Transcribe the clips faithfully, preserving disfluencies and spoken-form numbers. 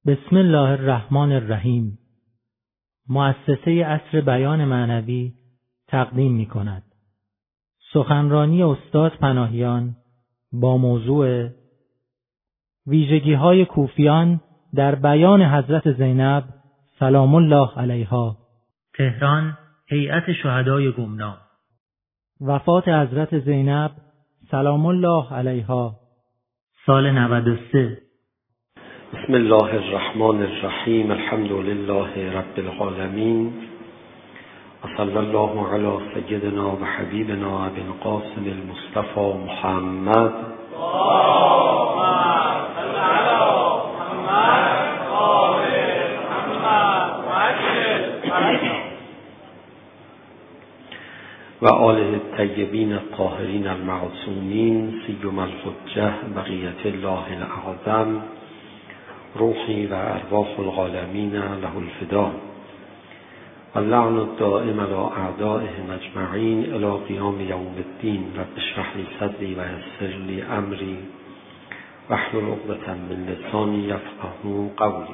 بسم الله الرحمن الرحیم. مؤسسه عصر بیان معنوی تقدیم می کند سخنرانی استاد پناهیان با موضوع ویژگی‌های کوفیان در بیان حضرت زینب سلام الله علیها. تهران، هیئت شهدای گمنام. وفات حضرت زینب سلام الله علیها سال نود و سه. بسم الله الرحمن الرحیم. الحمد لله رب العالمین و صلی الله علی سیدنا و حبیبنا ابی القاسم المصطفى محمد و آله الطیبین الطاهرین المعصومین سیما الحجة بقیة الله الاعظم روحی و ارواح العالمین له الفدا و اللعن الدائم علی اعدائهم اجمعین الی قیام یوم الدین. رب اشرح لی صدری و یسر لی امری واحلل عقدة من لسانی یفقهوا قولی.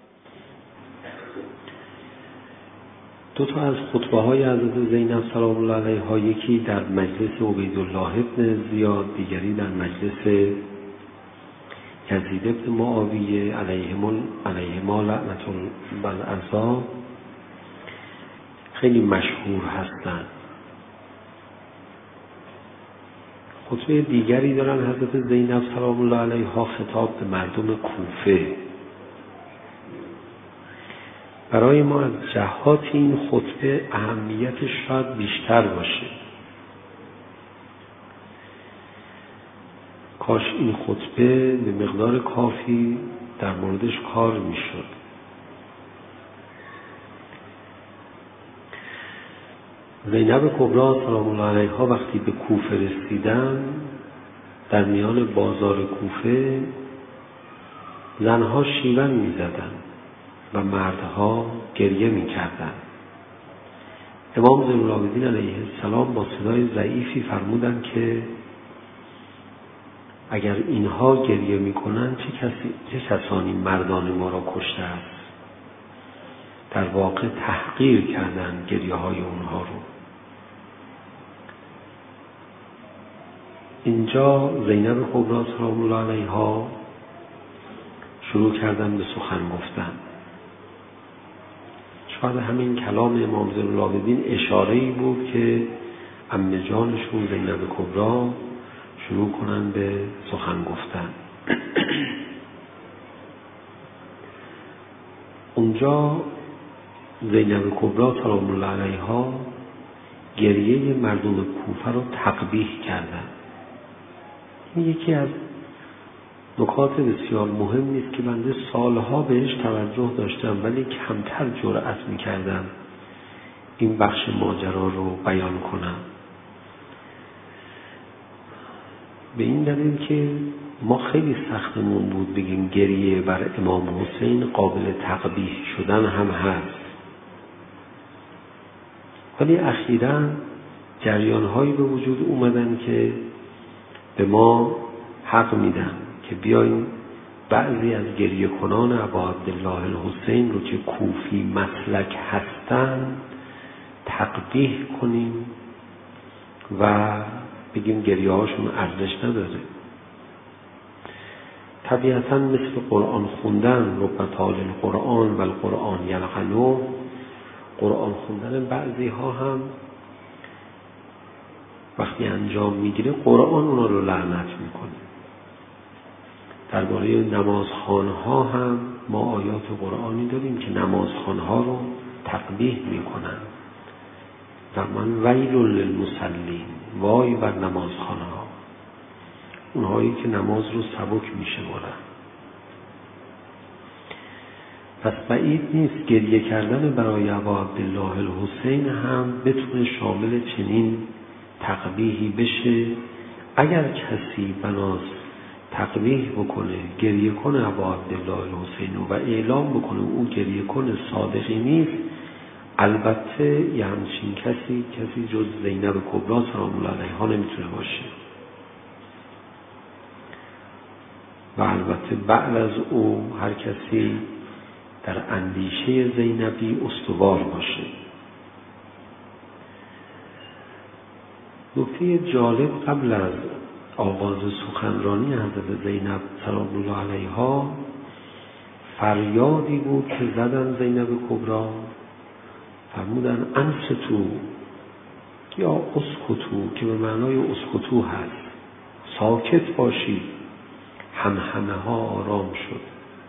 دو تا از خطبه های حضرت زینب سلام الله علیها، یکی در مجلس عبیدالله ابن زیاد، دیگری در مجلس یزید ابن معاویه علیهما لعنت الله، خیلی مشهور هستند. خطبه دیگری دارن حضرت زینب سلام الله علیها خطاب به مردم کوفه. برای ما از جهات این خطبه اهمیتش شاید بیشتر باشه. کاش این خطبه به مقدار کافی در موردش کار میشد. زینب کبری سلام الله علیها وقتی به کوفه رسیدن، در میان بازار کوفه زنها شیون میزدن و مردها گریه میکردن. امام زین العابدین علیه السلام با صدای ضعیفی فرمودند که اگر اینها گریه میکنن چه کسی چه کسانی مردان ما را کشته است. در واقع تحقیر کردن گریه های اونها رو. اینجا زینب کبری سلام الله علیها شروع کردن به سخن گفتن. شاید همین کلام امام زین العابدین اشاره‌ای بود که عمه جانشون زینب کبری شروع کنن به سخن گفتن. اونجا زینب کبری سلام الله علیها گریه مردم کوفه رو تقبیح کردن. این یکی از نکات بسیار مهمی است که بنده سالها بهش توجه داشتم ولی کمتر جرأت می‌کردم این بخش ماجرا رو بیان کنم. به این دلیل که ما خیلی سختمون بود بگیم گریه بر امام حسین قابل تقبیح شدن هم هست، ولی اخیراً جریان‌هایی به وجود اومدن که به ما حق میدن که بیایم بعضی از گریه کنان ابا عبدالله الحسین رو که کوفی مسلک هستن تقبیح کنیم و بگیم گریه هاشون ارزش نداره. طبیعتاً مثل قرآن خوندن، رب طال القرآن و القرآن یلعنه، قرآن خوندن بعضی ها هم وقتی انجام میگیره قرآن اونا رو لعنت میکنه. درباره نمازخوانها هم ما آیات قرآنی داریم که نمازخوانها رو تقبیح میکنن و من ویل للمصلین، وای بر نمازخوانها، اونهایی که نماز رو سبک میشمارن. پس بعید نیست گریه کردن برای ابا عبدالله الحسین هم بتونه شامل چنین تقبیحی بشه. اگر کسی بناست تقبیح بکنه، گریه کنه ابا عبدالله الحسین و اعلام بکنه او گریه کنه صادقی نیست، البته یه همچین کسی کسی جز زینب کبری سلام الله علیها نمیتونه باشه. و البته بعد از او هر کسی در اندیشه زینبی استوار باشه. نکته جالب قبل از آغاز سخنرانی حضرت زینب سلام الله علیها فریادی بود که زدن زینب کبرا، فرمودن انصتو یا اسکتو که به معنای اسکتو هست، ساکت باشید. همهمه ها آرام شد.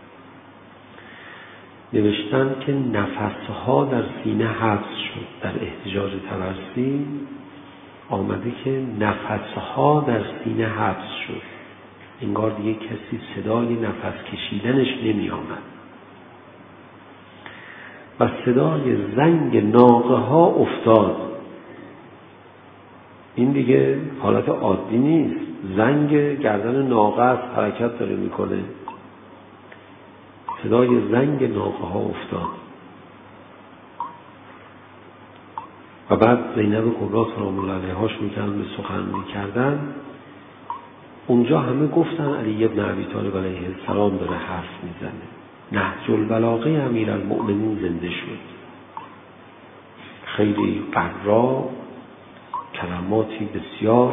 نوشتن که نفسها در سینه حبس شد. در احتجاج طبرسی آمده که نفسها در سینه حبس شد، انگار دیگه کسی صدای نفس کشیدنش نمی آمد و صدای زنگ ناقه ها افتاد. این دیگه حالت عادی نیست، زنگ گردن ناقه است، حرکت داره میکنه. صدای زنگ ناقه ها افتاد و بعد زینب کبرا سلام الله علیها شروع کردن به سخن میکردن. اونجا همه گفتن علی ابن ابی طالب علیه السلام داره حرف میزنه. نهج البلاغه امیرالمؤمنین زنده شد، خیلی قرا، کلماتی بسیار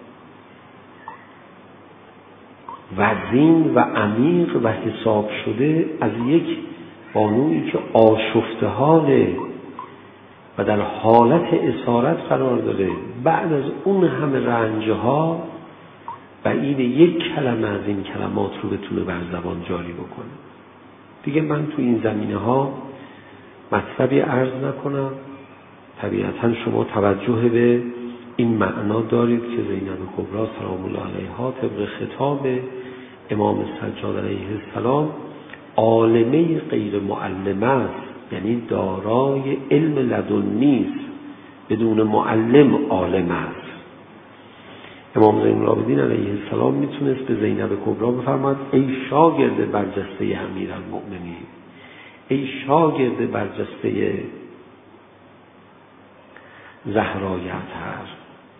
وزین و عمیق و حساب شده از یک بانویی که آشفته حاله و در حالت اسارت قرار داره. بعد از اون همه رنجها بعید یک کلمه از این کلمات رو بتونه بر زبان جاری بکنه. دیگه من تو این زمینه ها مطلبی عرض نکنم. طبیعتا شما توجه به این معنا دارید که زینب کبرا سلام الله علیها طبق خطاب امام سجاد علیه السلام عالمه غیر معلمه است، یعنی دارای علم لدنی است، بدون معلم عالم است. امام زین العابدین علیه السلام میتونست به زینب کبرا بفرماد ای شاگرد برجسته امیرالمؤمنین، ای شاگرد برجسته زهرای اطهر،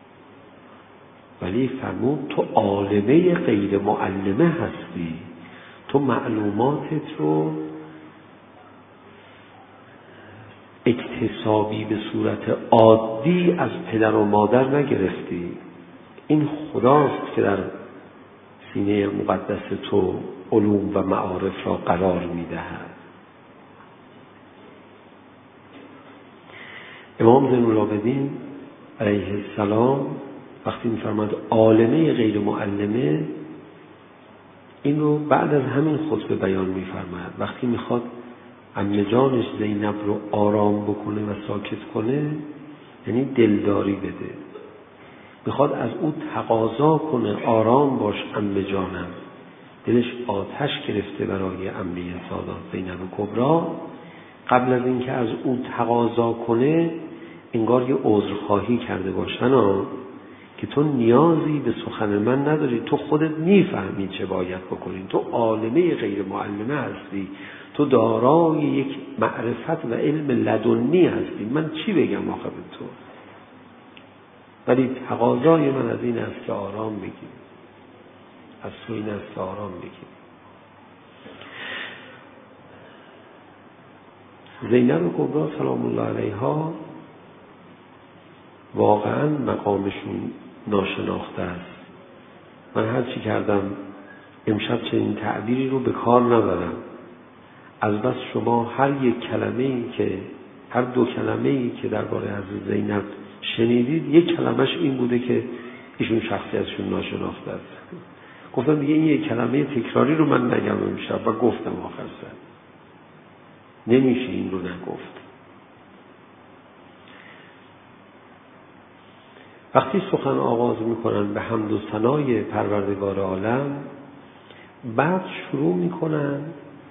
ولی فرمود تو عالمه غیر معلمه هستی، تو معلوماتت رو اکتسابی به صورت عادی از پدر و مادر نگرفتی. این خداست که در سینه مقدس تو علوم و معارف را قرار میدهد. امام زین العابدین علیه السلام وقتی می‌فرماد عالمه غیر معلمه، این رو بعد از همین خطبه بیان می‌فرماد. وقتی میخواد عمه جانش زینب رو آرام بکنه و ساکت کنه، یعنی دلداری بده، میخواد از او تقاضا کنه آرام باش عمه جانم. دلش آتش گرفته برای عمه سادات زینب کبرا. قبل از اینکه از او تقاضا کنه انگار یه عذرخواهی کرده باشن ها که تو نیازی به سخن من نداری، تو خودت میفهمی چه باید بکنی، تو عالمه غیر معلمه هستی، تو دارای یک معرفت و علم لدنی هستی، من چی بگم آخه به تو؟ ولی تقاضای من از این است که آرام بگیر، از تو این است که آرام بگیر. زینب کبرا سلام الله علیها واقعا مقامشون ناشناخته است. من هر چی کردم امشب چنین تعبیری رو به کار نبرم، از بس شما هر یک کلمه‌ای که هر دو کلمه‌ای که درباره حضرت زینب شنیدید یک کلمش این بوده که ایشون شخصیتشون ناشناخته است. گفتم دیگه این یک کلمه تکراری رو من نگم امشب و گفتم آخر سر نمیشه این رو نگفت. وقتی سخن آغاز میکنن به حمد و ثنای پروردگار عالم، بعد شروع میکنن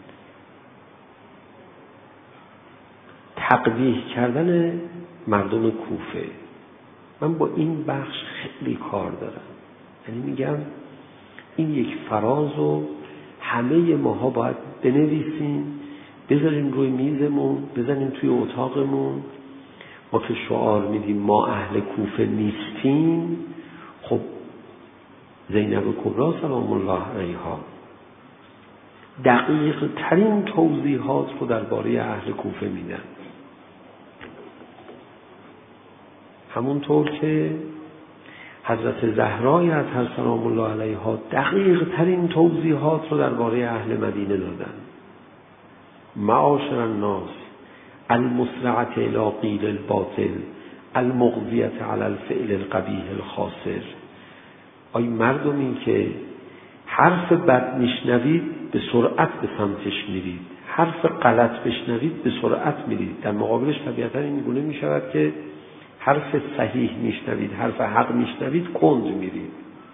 تقبیح کردن مردم کوفه. من با این بخش خیلی کار دارم، یعنی میگم این یک فراز رو همه ماها باید بنویسیم، بذاریم روی میزمون، بزنیم توی اتاقمون. ما که شعار میدیم ما اهل کوفه نیستیم، خب زینب کبرا سلام الله علیها دقیق ترین توضیحات رو درباره اهل کوفه میدن. همونطور که حضرت زهرای اطهر سلام الله علیها دقیق ترین توضیحات رو درباره اهل مدینه دادن. معاشر الناس المسرعة الى قیل الباطل المغذیة علی الفعل القبیح الخاسر. آی مردمی که حرف بد میشنوید به سرعت به سمتش میرید، حرف غلط بشنوید به سرعت میرید. در مقابلش طبیعتا این گونه میشود که حرف صحیح میشنوید، حرف حق میشنوید، کند میرید.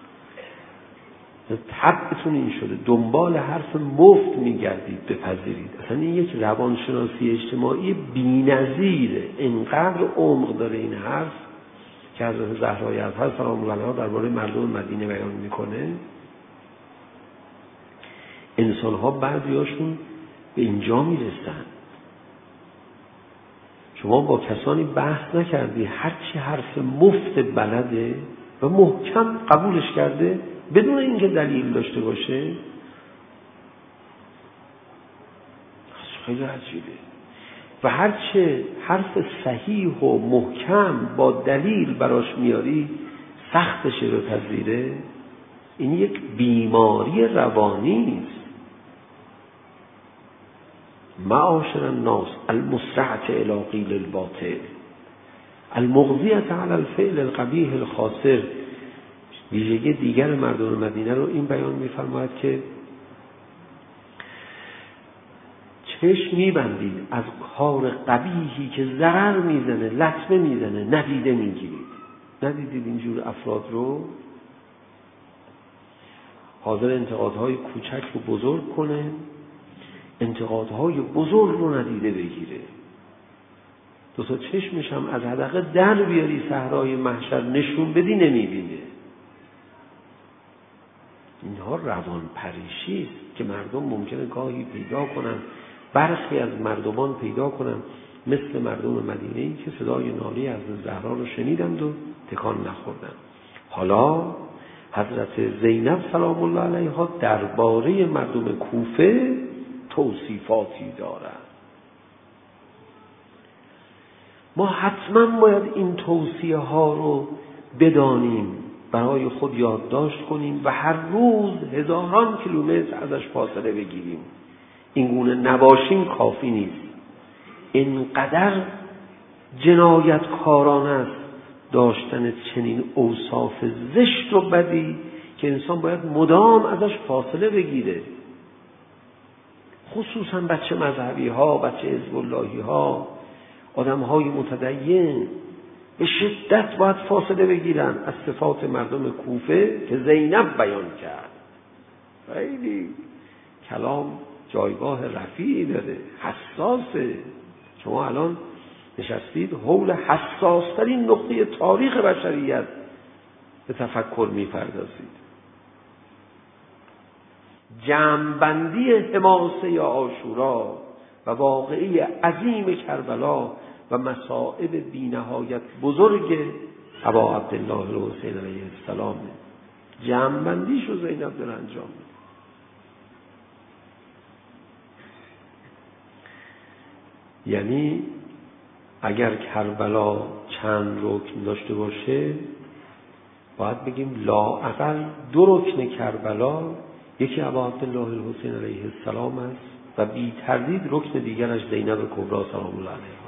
طبعتون این شده، دنبال حرف مفت میگردید بپذیرید. اصلا این یک روانشناسی اجتماعی بی‌نظیره، اینقدر عمق داره این حرف که حضرت زهرای اطهر سلام الله علیها درباره مردم مدینه بیان میکنه. انسان‌ها بعضیاشون به اینجا میرسن. شما با کسانی بحث نکردی هرچی حرف مفت بلده و محکم قبولش کرده بدون اینکه دلیل داشته باشه؟ خیلی عجیبه. و هرچه حرف صحیح و محکم با دلیل براش میاری سختشه رو پذیره. این یک بیماری روانی است. معاشر الناس المسرعة الى قیل الباطل المغذیة علی الفعل القبیح الخاسر. ویژگی دیگر مردم مدینه رو این بیان می‌فرماید که چشم می‌بندید از کار قبیحی که ضرر میزنه، لطمه میزنه، ندیده میگیرید. ندیدید اینجور افراد رو؟ حاضر انتقادهای کوچک رو بزرگ کنه، انتقادهای بزرگ رو ندیده بگیره. دو تا چشمش هم از حدقه در بیاری صحرای محشر نشون بدی نمیبینه. اینها روان پریشی است که مردم ممکنه گاهی پیدا کنن، برخی از مردمان پیدا کنن مثل مردم مدینه‌ای که صدای ناله از زهرا رو شنیدند و تکان نخوردند. حالا حضرت زینب سلام الله علیها درباره مردم کوفه توصیفاتی دارند. ما حتما باید این توصیه ها رو بدانیم، برای خود یادداشت کنیم و هر روز هزاران کیلومتر ازش فاصله بگیریم. این گونه نباشیم کافی نیست. اینقدر جنایتکارانه است داشتن چنین اوصاف زشت و بدی که انسان باید مدام ازش فاصله بگیره. خصوصا بچه مذهبی ها، بچه حزب اللهی ها، آدم های متدین به شدت باید فاصله بگیرن از صفات مردم کوفه که زینب بیان کرد. خیلی کلام جایگاه رفیعی داره، حساسه. شما الان نشستید حول حساسترین نقطه تاریخ بشریت به تفکر می‌پردازید. جمع‌بندی حماسه عاشورا و واقعه عظیم کربلا و مصائب بی‌نهایت بزرگ ابا عبدالله الحسین علیه السلام، جمع‌بندیش رو زینب داره انجام میده. یعنی اگر کربلا چند رکن داشته باشه باید بگیم لااقل دو رکن کربلا یکی ابا عبدالله الحسین علیه السلام است و بی تردید رکن دیگرش زینب کبری سلام الله علیها.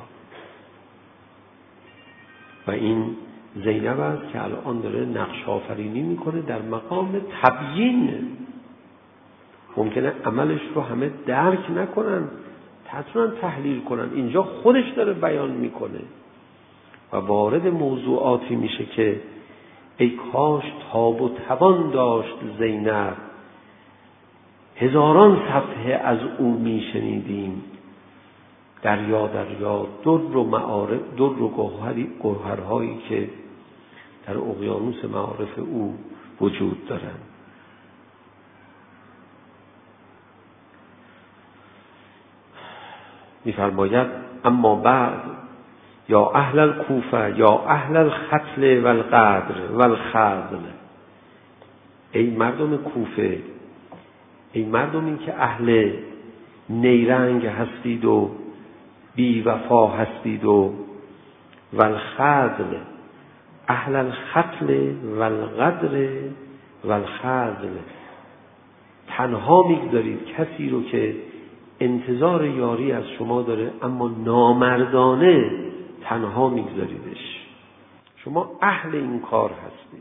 و این زینب است که الان داره نقش آفرینی میکنه در مقام تبیین. ممکنه عملش رو همه درک نکنن، حتما تحلیل کنن. اینجا خودش داره بیان میکنه و وارد موضوعاتی میشه که ای کاش تاب و توان داشت زینب، هزاران صفحه از او میشنیدیم. دریا دریا در و معارف، در و گوهری گوهرهایی که در اقیانوس معارف او وجود دارند. می‌فرماید اما بعد یا اهل الکوفه یا اهل الختل والقدر والخذل، ای مردم کوفه، ای مردمی که اهل نیرنگ هستید و بی وفا هستید و والخذل اهل الخطل والغدر والخذل، تنها میگذارید کسی رو که انتظار یاری از شما داره اما نامردانه تنها میگذاریدش. شما اهل این کار هستید.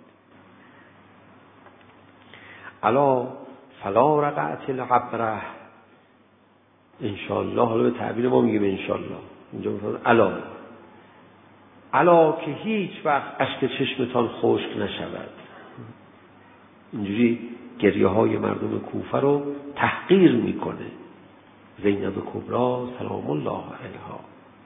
الا فلا رقعت العبره، انشاءالله، حالا به تعبیر ما میگیم انشاءالله، اینجا میگیم الا الا که هیچ وقت اشک چشمتان خشک نشود. اینجوری گریه های مردم کوفه رو تحقیر میکنه زینب کبری سلام الله علیها.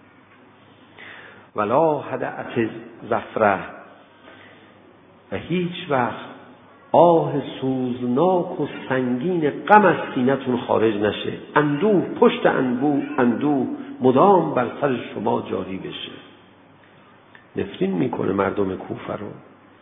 ولا هدأت زفره، و هیچ وقت آه سوزناک و سنگین غم از سینه‌تون خارج نشه، اندوه پشت اندوه اندوه مدام بر سر شما جاری بشه. نفرین میکنه مردم کوفه رو.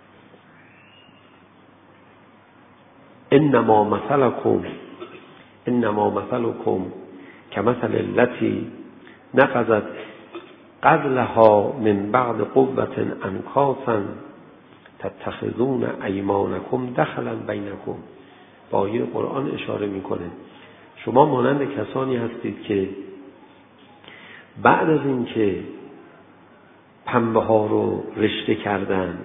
انما مثلکم انما مثلکم کمثل التی نقضت غزلها من بعد قوة انکاثا تتخذون ایمانکم دخلا بینکم. با آیه قرآن اشاره میکنه شما مانند کسانی هستید که بعد از اینکه پنبه ها رو رشته کردن،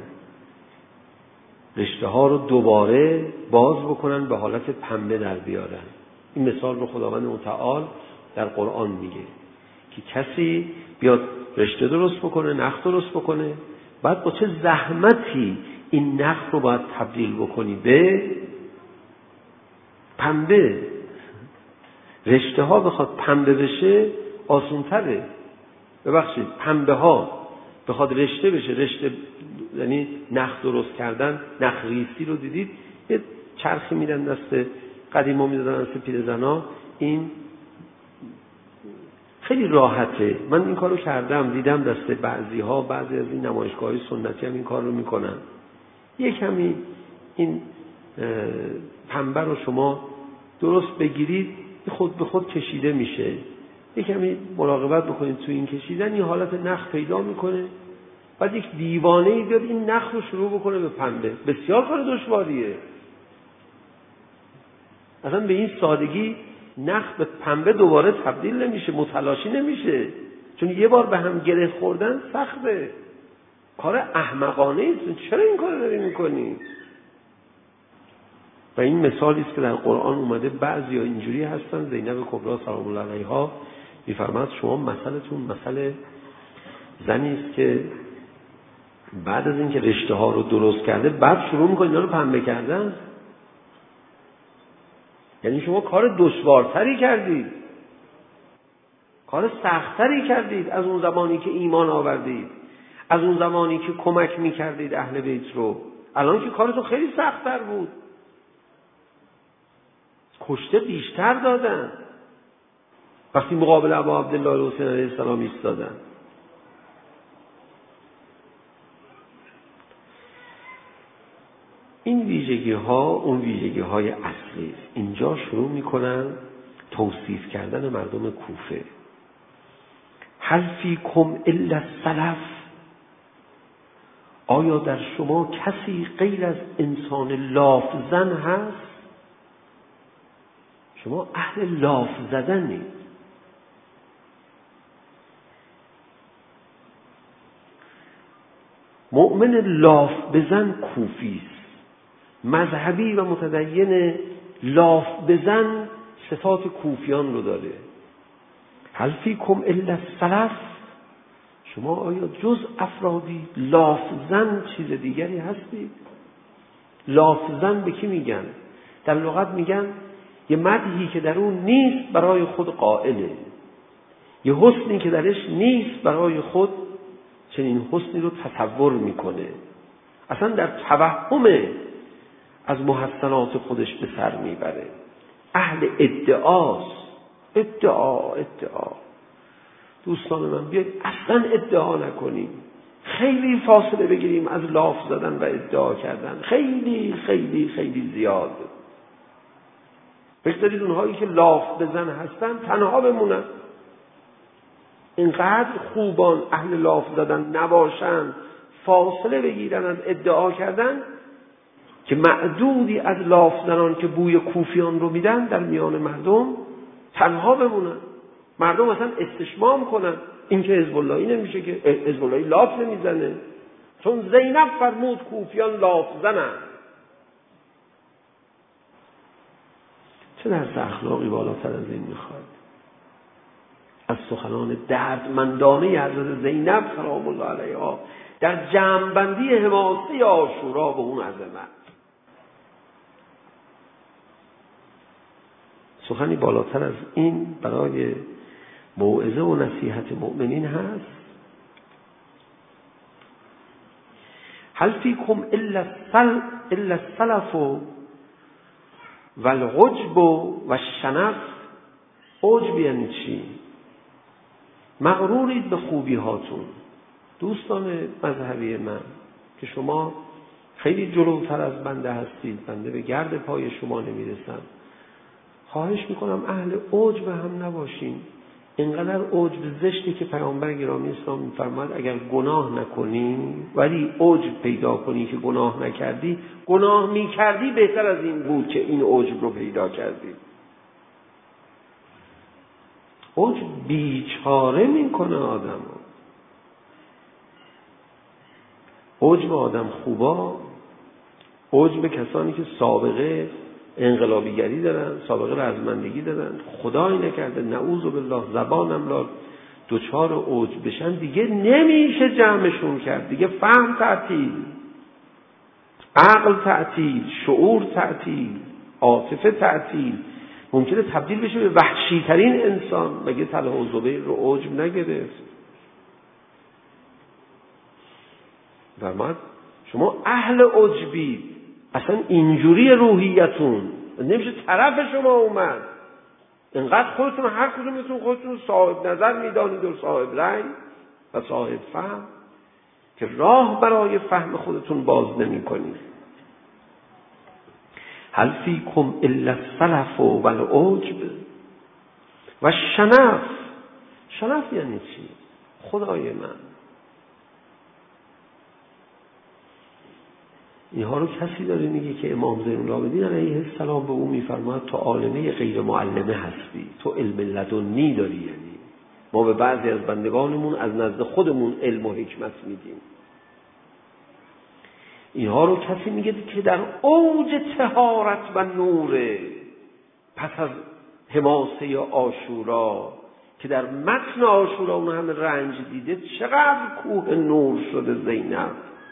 رشته ها رو دوباره باز بکنن به حالت پنبه در بیارن. این مثال رو خداوند متعال در قرآن میگه که کسی بیاد رشته درست بکنه، نخ درست بکنه، بعد با چه زحمتی این نخ رو باید تبدیل بکنی به پنبه. رشته ها بخواد پنبه بشه آسان تره. ببخشید پنبه ها بخواد رشته بشه، رشته یعنی نخ درست کردن، نخ ریسی رو دیدید یه چرخی میدن دست قدیما میدادن دست پیرزنا، این خیلی راحته. من این کارو کردم، دیدم دست بعضی ها، بعضی از این نمایشگاه‌های سنتی هم این کار رو میکنن. یه کمی این پنبه رو شما درست بگیرید خود به خود کشیده میشه. یه کمی مراقبت بکنید تو این کشیدن، این حالت نخ پیدا میکنه. بعد یک دیوانه‌ای بیاد این نخ رو شروع بکنه به پنبه. بسیار کار دشواریه. اصلا به این سادگی نخ به پنبه دوباره تبدیل نمیشه، متلاشی نمیشه، چون یه بار به هم گره خوردن سخته. کار احمقانه است. چرا این کار داری میکنی؟ و این مثالی است که در قرآن اومده. بعضیا اینجوری هستن. زینب کبری سلام الله علیها میفرماد شما مثلتون مثل زنی است که بعد از اینکه رشته ها رو درست کرده بعد شروع میکنه اینا رو پنبه کردن. یعنی شما کار دشوارتری کردید، کار سختتری کردید از اون زمانی که ایمان آوردید، از اون زمانی که کمک میکردید اهل بیت رو. الان که کارتون خیلی سختتر بود، کشته بیشتر دادن وقتی مقابل ابا عبدالله الحسین علیه السلام ایستادن. این ویژگی ها اون ویژگی های اصلی است. اینجا شروع میکنن توصیف کردن مردم کوفه. هل فیکم الا السلف، آیا در شما کسی غیر از انسان لاف زن هست؟ شما اهل لاف زدن نیست. مؤمن لاف بزن کوفی است. مذهبی و متدین لاف بزن صفات کوفیان رو داره. هل فیکم الا السلف، شما آیا جز افرادی لاف زن چیز دیگری هستید؟ لاف زن به کی میگن؟ در لغت میگن یه مدحی که در اون نیست برای خود قائله، یه حسنی که درش نیست برای خود چنین حسنی رو تصور میکنه، اصلا در توهم از محسنات خودش به سر میبره. اهل ادعاست. ادعا ادعا دوستان من بیاید اصلا ادعا نکنیم، خیلی فاصله بگیریم از لاف زدن و ادعا کردن. خیلی خیلی خیلی زیاد. بگذارید اونهایی که لاف بزن هستن تنها بمونن. اینقدر خوبان اهل لاف زدن نباشن، فاصله بگیرن از ادعا کردن، که معدودی از لاف زنان که بوی کوفیان رو میدن در میان مردم تنها بمونن. مردم مثلا استشمام کنن این که حزب اللهی نمیشه، که حزب اللهی لاف نمیزنه، چون زینب فرمود کوفیان لاف زنن. چه درس اخلاقی بالاتر از این میخواد؟ از سخنان دردمندانه حضرت زینب سلام الله علیها در جمع‌بندی حماسه عاشورا به اون عظمت. سخنی بالاتر از این برای موعظه و نصیحت مؤمنین هست؟ هل فیکم الا السلف و العجب و الشنف. عجب یعنی چی؟ مغرورید به خوبی هاتون. دوستان مذهبی من که شما خیلی جلوتر از بنده هستید، بنده به گرد پای شما نمیرسم، خواهش میکنم اهل عجب هم نباشین. اینقدر عجب زشتی که پیامبر گرامی اسلام میفرماد اگر گناه نکنی ولی عجب پیدا کنی که گناه نکردی، گناه میکردی بهتر از این بود که این عجب رو پیدا کردی. عجب بیچاره میکنه آدم رو. عجب آدم خوبا، عجب کسانی که سابقه انقلابیگری دارن، سابقه رزمندگی دارن، خدای نکرده نعوذ بالله زبانم لا دوچار عجب بشن، دیگه نمیشه جمعشون کرد. دیگه فهم تعطیل، عقل تعطیل، شعور تعطیل، عاطفه تعطیل، ممکنه تبدیل بشه به وحشی ترین انسان. مگه طلحه و زبیر رو عجب نگرفت؟ فرمود شما اهل عجبید، اصلا اینجوری روحیتون نمیشه طرف شما اومد. اینقدر خودتون هر کدومتون خودتون صاحب نظر میدانید و صاحب رأی و صاحب فهم که راه برای فهم خودتون باز نمی کنید. هل فیکم الا السلف و العجب و الشنف. شنف یعنی چی؟ خدای من، اینها رو کسی داره میگه که امام زین العابدین علیه السلام به او میفرماید تو عالمه غیر معلمه هستی، تو علم لدنی داری. یعنی ما به بعضی از بندگانمون از نزد خودمون علم و حکمت میدیم. اینها رو کسی میگه که در اوج طهارت و نور پس از حماسه عاشورا، که در متن عاشورا اون همه رنج دیده، چقدر کوه نور شده زینب.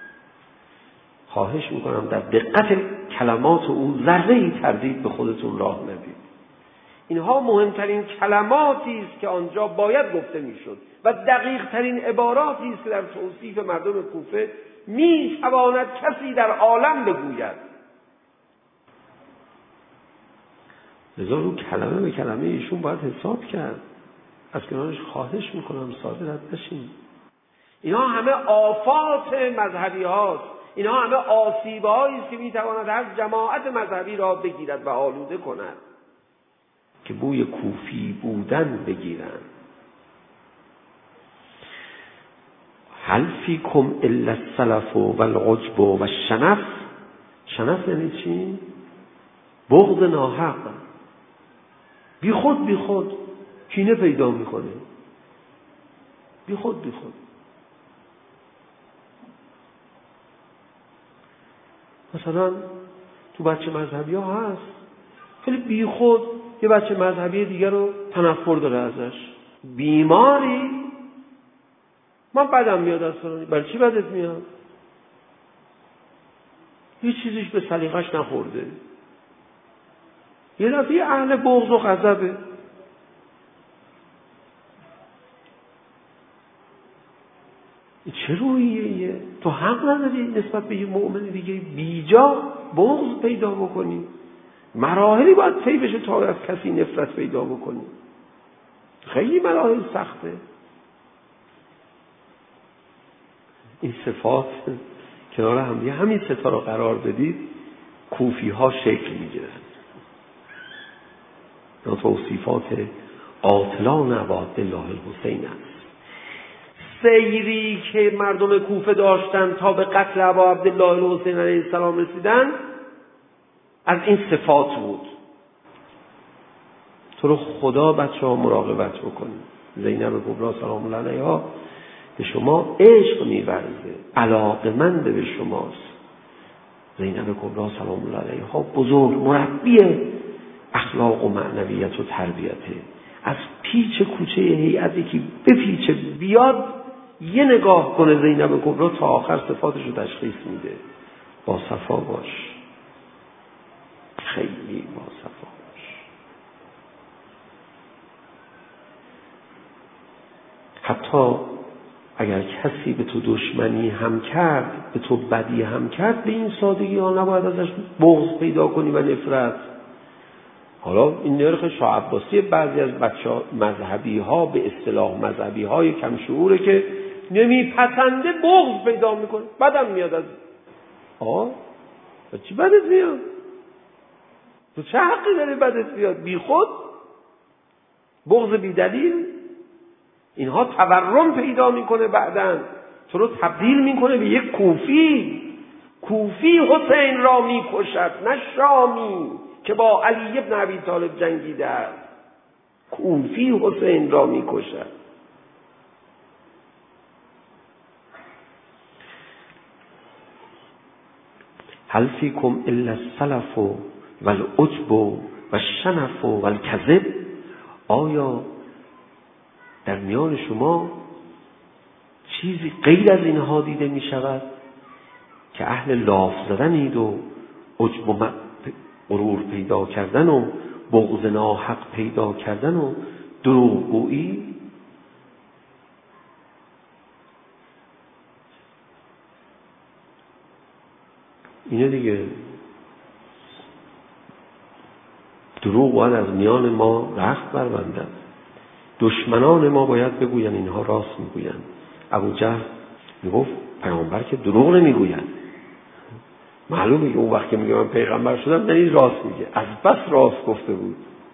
خواهش میکنم در دقت کلمات او ذره‌ای تردید به خودتون راه ندید. اینها مهمترین کلماتی است که آنجا باید گفته میشد و دقیق ترین عباراتی است که در توصیف مردم کوفه میتواند کسی در عالم بگوید. لذا رو کلمه به کلمه ایشون باید حساب کرد. از کنارش خواهش میکنم ساده رد بشین. اینها همه آفات مذهبی هاست. اینها همه آسیب هایی است که میتواند هر جماعت مذهبی را بگیرد و آلوده کند، که بوی کوفی بودن بگیرند. هل فیکم الا السلف و العجب و الشنف. شنف یعنی چی؟ بغض ناحق، بی خود بی خود کینه پیدا میکنه، بی خود بی خود. مثلا تو بچه مذهبی ها هست خیلی بی خود یه بچه مذهبی دیگر رو تنفر داره ازش. بیماری؟ من بدم میاد از فلانی. برای چی بدت میاد؟ هیچ چیزیش به سلیقش نخورده. یه دفعه اهل بغض و غضبه. چه روحیه؟ تو حق نداری نسبت به یه مؤمن دیگه بیجا بغض پیدا بکنی. مراحلی باید طی بشه تا از کسی نفرت پیدا بکنی. خیلی مراحل سخته. این صفات کنار هم دیگه همین ستا رو قرار بدید، کوفی ها شکل میگیرن. یا توصیفات قاتلان ابا عبدالله الحسین است. سیری که مردم کوفه داشتن تا به قتل ابا عبدالله الحسین علیه السلام رسیدن از این صفات بود. تو رو خدا بچه ها مراقبت بکنید. زینب کبری سلام الله علیها به شما عشق می‌ورزه، علاقه‌مند به شماست. زینب کبری سلام الله علیها بزرگ مربی اخلاق و معنویت و تربیته. از پیچ کوچه هیئتی که به پیچ بیاد یه نگاه کنه زینب کبری تا آخر صفاتش رو تشخیص میده. با صفا باش، خیلی با صفا باش. حتی اگر کسی به تو دشمنی هم کرد، به تو بدی هم کرد، به این سادگی ها نباید ازش بغض پیدا کنی و نفرت. حالا این نرخ شاه عباسی بعضی از بچه مذهبی ها به اصطلاح مذهبی های کم شعوره که نمیپسنده بغض پیدا میکنه. بدم میاد از آه چی بدت میاد؟ تو چه حقی داری بدت بیاد؟ بی خود بغض بی دلیل. اینها تورم پیدا میکنه، بعدن تو رو تبدیل میکنه به یک کوفی. کوفی حسین را میکشد، نه شامی که با علی ابن ابی طالب جنگیده است. کوفی حسین را میکشد. هل فیکم الا السلف والعجب والشنف والکذب؟ آیا در میان شما چیزی غیر از اینها دیده می شود که اهل لاف زدنید و عجب و غرور پیدا کردن و بغض ناحق پیدا کردن و دروغگویی؟ اینه دیگه. دروغ باید از میان ما رخت بربندن. دشمنان ما باید بگوین اینها راست میگوین. ابو جهل میگفت پیامبر که دروغ نمیگوین. معلومه که اون وقت که میگه من پیغمبر شدم یعنی راست میگه. از بس راست گفته بود.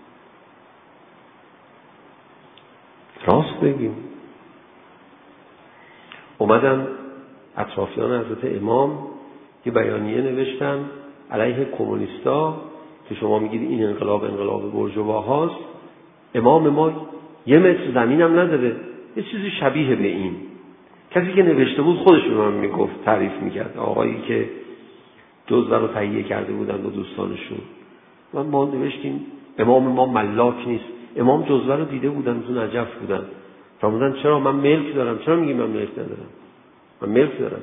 راست بگیم. اومدن اطرافیان حضرت امام یه بیانیه نوشتن علیه کمونیستا که شما میگید این انقلاب انقلاب بورژواهاست. امام ما یه متر زمین هم نداره. یه چیزی شبیه به این. کسی که نوشته بود خودش به من میگفت، تعریف میکرد. آقایی که جزوه رو تهیه کرده بودن با دوستانشون. من ما نوشتیم امام ما ملاک نیست. امام جزوه رو دیده بودن، تو نجف بودن. فرمودن چرا من ملک دارم؟ چرا میگی من ملک ندارم؟ من ملک دارم.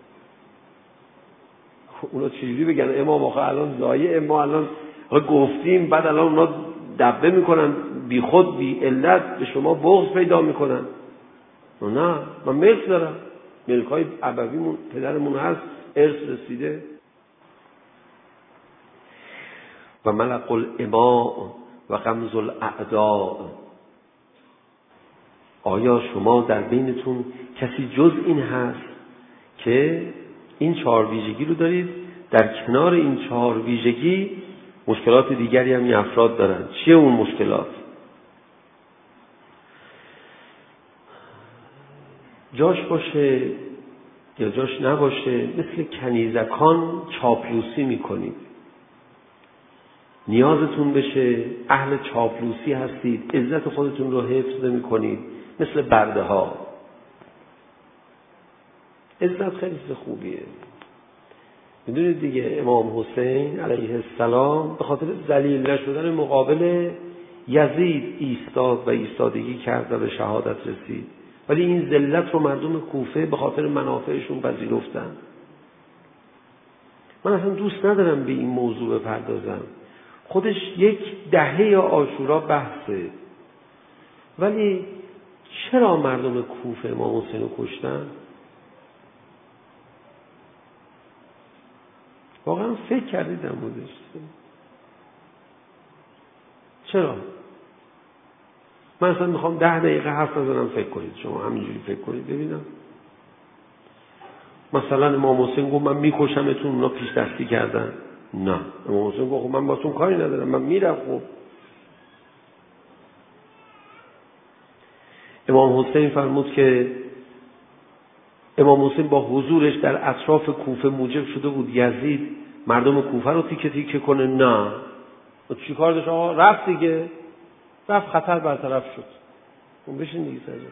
اونا چجوری بگن امام آخه الان ضایع، ما الان گفتیم بعد الان اونا دبه میکنن بی خود بی علت به شما بغض پیدا میکنن. نه، من ملک دارم. ملک های ابویمون پدرمون هست، ارث رسیده. و ملق الاماء و غمز الاعداء. آیا شما در بینتون کسی جز این هست که این چهار ویژگی رو دارید؟ در کنار این چهار ویژگی مشکلات دیگری هم این افراد دارن. چیه اون مشکلات؟ جاش باشه یا جاش نباشه مثل کنیزکان چاپلوسی میکنید. نیازتون بشه اهل چاپلوسی هستید، عزت خودتون رو حفظ نمی‌کنید، مثل برده ها. عزت خیلی چیز خوبیه. میدونید دیگه امام حسین علیه السلام به خاطر ذلیل نشدن مقابل یزید ایستاد و ایستادگی کرد و به شهادت رسید. ولی این ذلت رو مردم کوفه به خاطر منافعشون پذیرفتن. من اصلا دوست ندارم به این موضوع بپردازم. خودش یک دهه عاشورا بحثه. ولی چرا مردم کوفه امام حسین رو کشتن؟ واقعا فکر کردید در موردش؟ چرا؟ من اصلا میخوام ده دقیقه حرف نزنم، فکر کنید. شما همینجوری فکر کنید ببینم. مثلا امام حسین گفت من میکشمتون، اونا پیش دستی کردن. نه، امام حسین گفت من باتون کاری ندارم، من میرم. خب امام حسین فرمود که امام حسین با حضورش در اطراف کوفه موجب شده بود یزید مردم کوفه رو تیکه تیکه کنه. نه، چی کار داشت آقا؟ رفت دیگه، رفت خطر برطرف شد. اون بشین دیگه سرجا.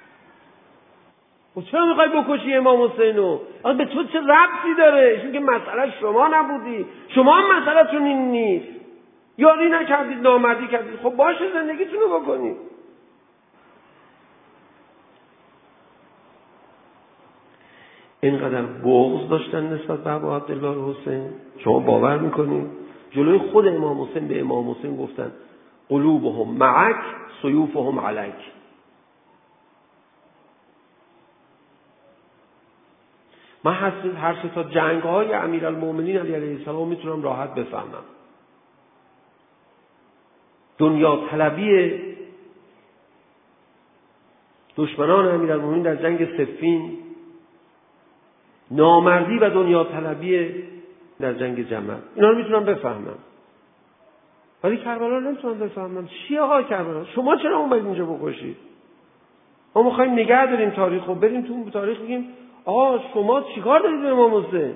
و چرا میخوای بکشی امام حسینو؟ آقا به تو چه ربطی داره؟ چون که مسئله شما نبودی، شما هم مسئله‌تون این نیست. یاری نکردید، نامردی کردید، خب باشه زندگیتون رو بکنید. اینقدر بغض داشتن نسبت به ابا عبدالله حسین. شما باور میکنید جلوی خود امام حسین به امام حسین گفتن قلوبهم معک سیوفهم علیک. من هر سه تا جنگ های امیرالمومنین علی علیه السلام میتونم راحت بفهمم. دنیا طلبی دشمنان امیرالمومنین در جنگ صفین، نامردی و دنیا طلبی در جنگ جمل، اینا رو میتونم بفهمم. ولی کربلا رو نمیتونم بفهمم. چی آقا کربلا؟ شما چرا اومدید اینجا بکشید؟ ما میخوایم نگه داریم تاریخ رو، بریم تو تاریخ بگیم آقا شما چیکار دارید به امام حسین؟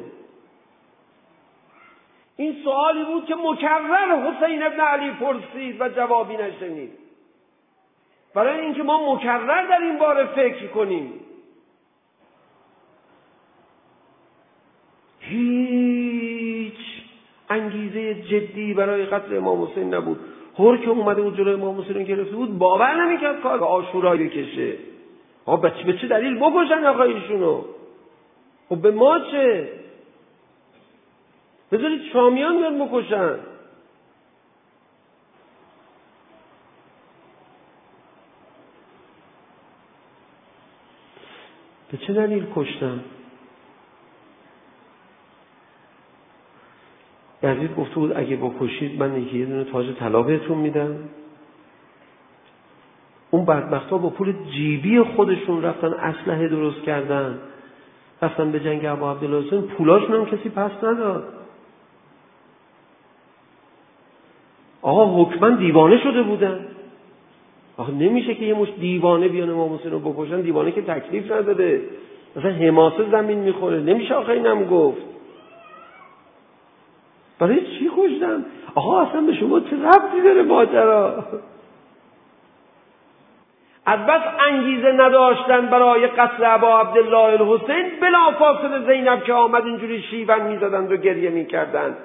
این سوالی بود که مکرر حسین ابن علی پرسید و جوابی نشنید. برای اینکه ما مکرر در این باره فکر کنیم. هیچ انگیزه جدی برای قتل امام حسین نبود. هر که اومده بود جلوی امام حسین گرفته بود، باور نمیکرد کار عاشورایی بکشه. آقا به چه دلیل بکشن آقا ایشونو؟ خب به ما چه؟ بذارید شامیان بیان بکشن. به چه دلیل کشتن؟ یزید گفته بود اگه بکشید من یکی یه دونه تاج طلا بهتون میدم. اون بدبختا با پول جیبی خودشون رفتن اسلحه درست کردن، رفتن به جنگ ابا عبدالله حسین، پولاشون هم کسی پس نداد. آقا حکما دیوانه شده بودن. آقا نمیشه که یه مش دیوانه بیان امام حسین رو بکشن. دیوانه که تکلیف نداده، مثلا حماسه زمین میخوره. نمیشه آخه اینم گفت. برای چی کشتن؟ آقا اصلا به شما چه ربطی داره ماجرا؟ از بس انگیزه نداشتن برای قتل ابا عبدالله الحسین، بلافاصله زینب که آمد اینجوری شیون میزدند و گریه میکردند.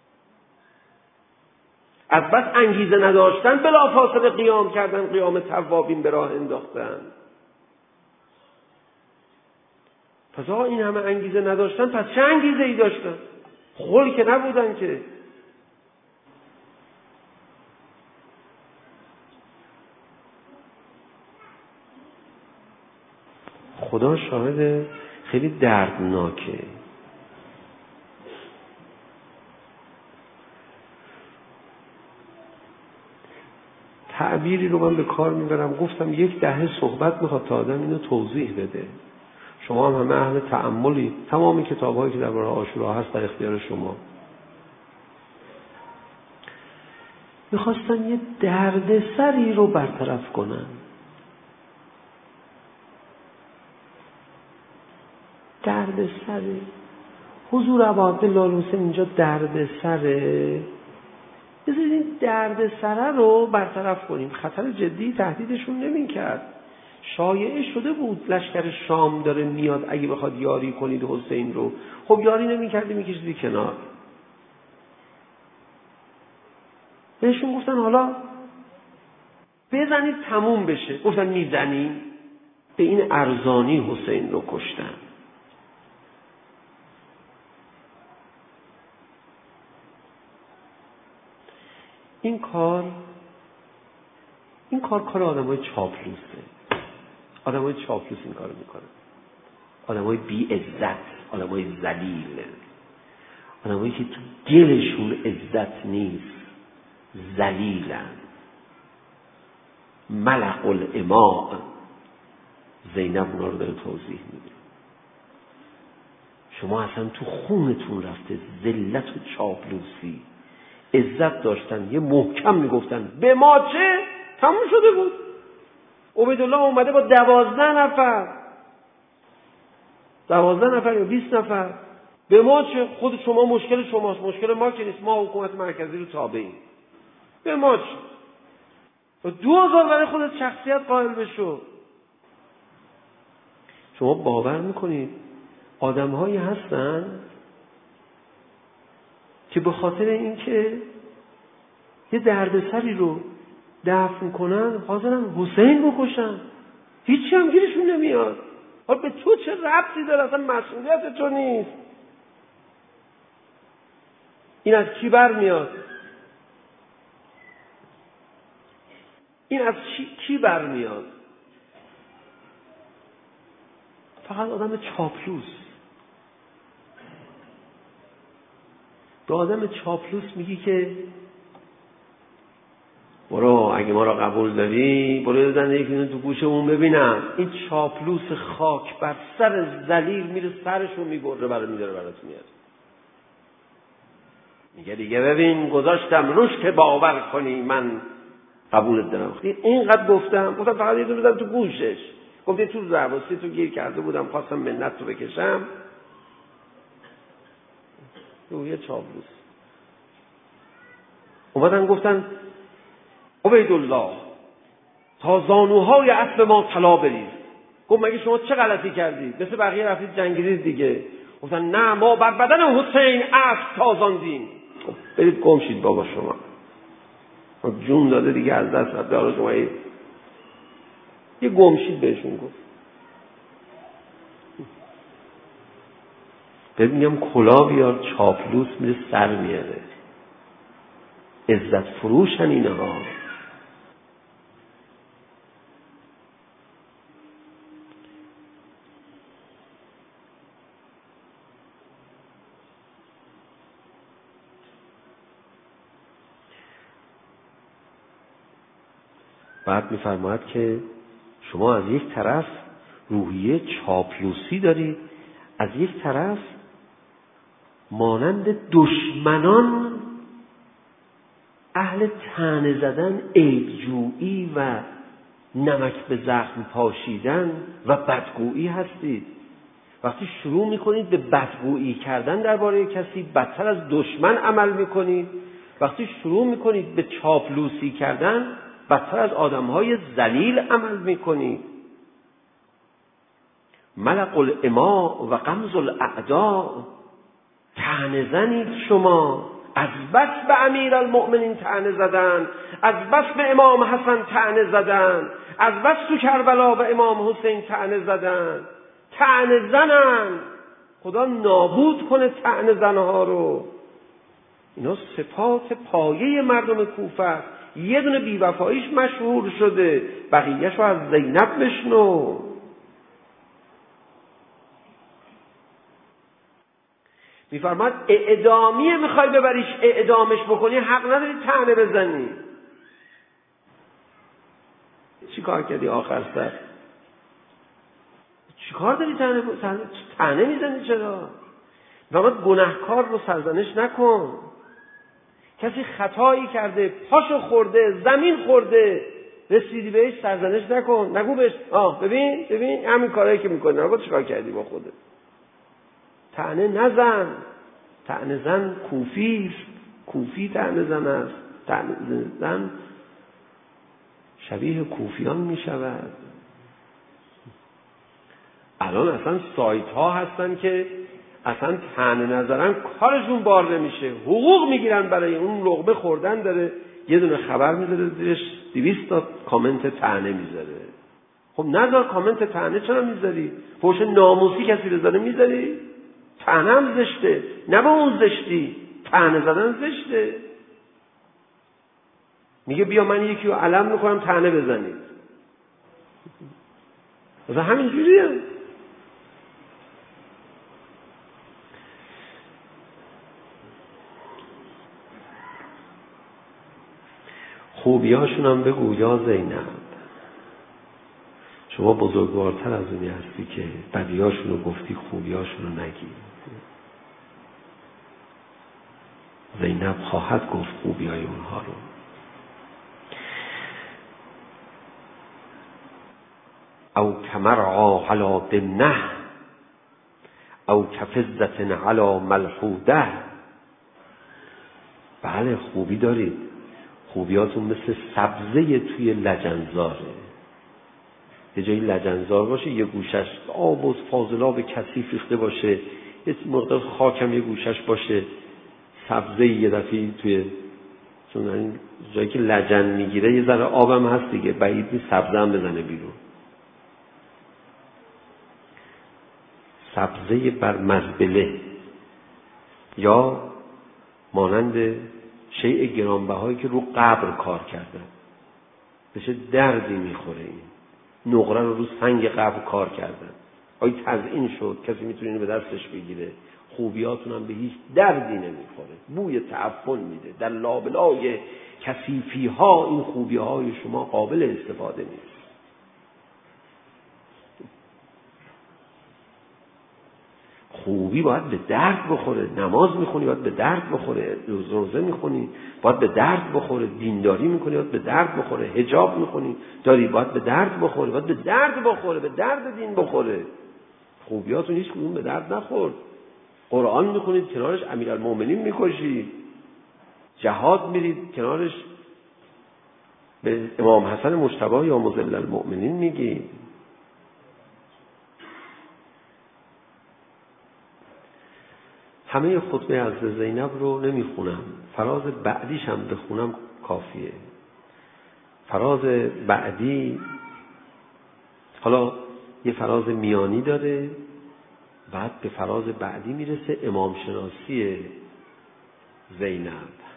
از بس انگیزه نداشتن بلافاصله قیام کردن، قیام توابین به راه انداختن. پس آقا این همه انگیزه نداشتن، پس چه انگیزه ای داشتن؟ خل که نبودن که. خدا شاهد خیلی دردناکه. تعبیری رو من به کار میبرم، گفتم یک دهه صحبت میخواد تا آدم اینو توضیح بده. شما هم همه اهل تأملی، تمام کتاب‌هایی که درباره عاشورا هست در اختیار شما. میخواستن یه دردسری رو برطرف کنن. دردسره. حضور ابا عبدالله حسین اینجا دردسره. بذارید این دردسره رو برطرف کنیم. خطر جدی تهدیدشون نمی‌کرد. شایعه شده بود لشکر شام داره میاد، اگه بخواد یاری کنید حسین رو، خب یاری نمی‌کردی می‌کشیدی کنار. بهشون گفتن حالا بزنید تموم بشه. گفتن میزنیم. به این ارزانی حسین رو کشتن. این کار این کار کار آدمای چاپلوسه. آدمای چاپلوس این کارو میکنن. آدمای بی عزت، آدمای ذلیل، آدمایی که تو دلشون عزت نیست، ذلیلن. ملق الاماء. زینب اونا رو داره توضیح میده. شما اصلا تو خونتون رفته ذلت و چاپلوسی. عزت داشتن یه محکم میگفتن به ما چه؟ تموم شده بود. عبیدالله اومده با دوازده نفر دوازده نفر یا بیست نفر. به ما چه؟ خود شما مشکل شماست، مشکل ما که نیست، ما حکومت مرکزی رو تابعیم. به ما چه؟ دو هزار برای خودت شخصیت قائل بشو. شما باور میکنید آدم‌هایی هستن که به خاطر اینکه یه دردسری رو دفن کنن حاضرن حسین بکشن، هیچی هم گیرشون نمیاد. حالا به تو چه ربطی داره؟ اصلا مسئولیت تو نیست. این از کی برمیاد؟ این از کی برمیاد؟ فقط آدم چاپلوس. به آدم چاپلوس میگی که برو اگه ما را قبول داری برو بزن یکی تو گوشمون ببینم. این چاپلوس خاک بر سر ذلیل میره سرشو میبره برای میداره برات میاد. میگه دیگه ببین گذاشتم روش که باور کنی من قبولت دارم. اینقدر گفتم گفتم فقط یه دو بزن تو گوشش. گفتی تو زرباستی تو گیر کرده بودم خواستم منت تو بکشم. یه چاپلوس اومدن گفتن عبیدالله تا زانوهای اسب ما طلا بریز. گفت مگه شما چه غلطی کردید؟ مثل بقیه رفتید جنگیدید دیگه. گفتن نه ما بر بدن حسین اسب تازاندیم. خب برید گم شید بابا شما. جون داده دیگه از دست رفته. حالا شما یه گم شید بهشون گفت. بهت میگم کلا بیار چاپلوس میره سر میاره. عزت فروشن اینها. بعد میفرماید که شما از یک طرف روحیه چاپلوسی دارید، از یک طرف مانند دشمنان اهل طعنه زدن، عیبجویی و نمک به زخم پاشیدن و بدگویی هستید. وقتی شروع میکنید به بدگویی کردن درباره کسی بدتر از دشمن عمل میکنید. وقتی شروع میکنید به چاپلوسی کردن بدتر از آدمهای ذلیل عمل میکنید. ملق الاماء و غمز الاعداء. طعنه زنید شما. از بس به امیرالمؤمنین طعنه زدن، از بس به امام حسن طعنه زدن، از بس تو کربلا به امام حسین طعنه زدن. طعنه زنن. خدا نابود کنه طعنه زنها رو. اینا صفات پایه مردم کوفه. یه دونه بیوفاییش مشهور شده، بقیه‌شو از زینب بشنو. میفرماد اعدامیه میخوای ببریش اعدامش بکنی حق نداری طعنه بزنی. چی کار کردی آخر سر؟ چی کار داری طعنه طعنه میزنی؟ چرا؟ میفرماد گناهکار رو سرزنش نکن. کسی خطایی کرده، پاشو خورده، زمین خورده، رسیدی بهش سرزنش نکن. نگو بهش آه ببین ببین همین کارهایی که میکنی نگو چیکار کردی با خودت. طعنه نزن. طعنه زن کوفی است. کوفی طعنه زن است. طعنه زن شبیه کوفیان میشود. الان اصلا سایت ها هستن که اصلا طعنه نظرن کارشون بار نمیشه، حقوق میگیرن برای اون لقمه خوردن. داره یه دونه خبر میذاره زیرش دویست تا کامنت طعنه میذاره. خب نذار کامنت طعنه. چرا میذاری؟ فحش ناموسی کسی بذاره میذاری؟ طعنه هم زشته. نه با اون زشتی، طعنه زدن زشته. میگه بیا من یکی رو علم میکنم طعنه بزنید. مثلا همین جوریه. خوبیاشون هم بگو یا زینب. شما بزرگوارتر از اونی هستی که بدیاشون رو گفتی خوبیاشون رو نگی. زینب خواهد گفت خوبیای اونها رو. او کمرعا علی دمنه او کفزت علی ملحوده. بله خوبی دارید، خوبیاتون مثل سبزه توی لجنزاره. یه جایی لجنزار باشه، یه گوشش آب و فاضلاب کثیف ریخته باشه، یه مقدار خاکم یه گوشش باشه، سبزه یه دفعی توی، چون این جایی که لجن میگیره یه ذره آبم هست دیگه، بعید نیست سبزه هم بزنه بیرون. سبزه بر مزبله یا مانند شیء گرانبهایی که رو قبر کار کردن، بشه دردی میخوره. این نقره رو رو سنگ قبر کار کردن، آی تزیین شد، کسی میتونه اینو به دستش بگیره. خوبیاتون هم به هیچ دردی نمیخوره، بوی تعفن میده. در لابلای کثیفی ها این خوبی های شما قابل استفاده نیست. خوبی باید به درد بخوره. نماز میخونی باید به درد بخوره، روزه میخونی باید به درد بخوره، دینداری میکنی باید به درد بخوره، حجاب میکنی داری باید به درد بخوره، باید به درد بخوره، به درد دین بخوره. خوبیاتون هیچ کدوم به درد نخورد. قرآن میخونید کنارش امیرالمومنین میکشید، جهاد میرید کنارش به امام حسن مجتبی یا مذل المؤمنین میگید. همه خطبه حضرت زینب رو نمیخونم، فراز بعدیش هم بخونم کافیه. فراز بعدی حالا یه فراز میانی داره، بعد به فراز بعدی میرسه، امام شناسی زینب.